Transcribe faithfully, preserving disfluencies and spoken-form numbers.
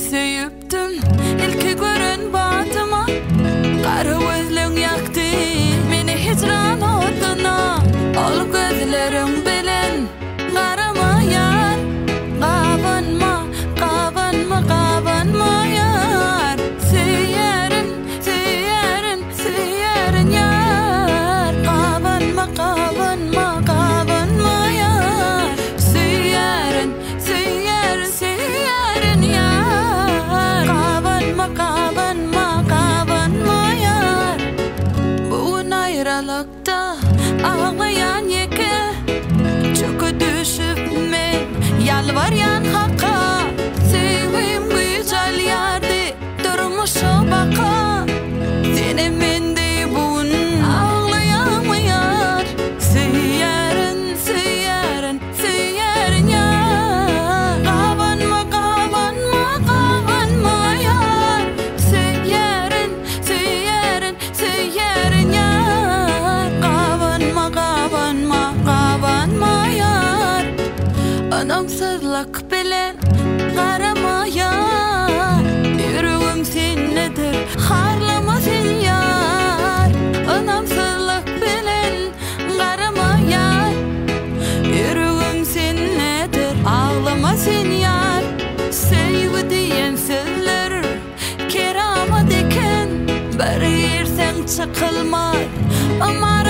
Sevipdim ilki gören batıma Kara gözlüğün yaktı Meni hicran oduna Ol gözlerim bilen Karama yar Kabanma, kabanma, kabanma yar Seyerin, seyerin, seyerin yar Kabanma, kabanma, kabanma yar Seyerin, seyerin, seyerin yar Kabanma, kabanma, kabanma yar Bugün ayrılıkta ağlayan yeke Çökü düşüp men yalvaryan haka Sevim güzel yardı durmuşa baka Seni mende bugün ağlayamıyor Seyerin, seyerin, seyerin yar Kabanma, kabanma, kabanma yar Seyerin, seyerin, seyerin yar Kabanma, kabanma, kabanma yar Anamsızlık bilen karama yar Yüreğim senedir harlama sen yar Anamsızlık bilen karama yar Yüreğim senedir ağlama sen yar Sevgi diyen sözler keramat eken Bir yersen çıkılmaz ama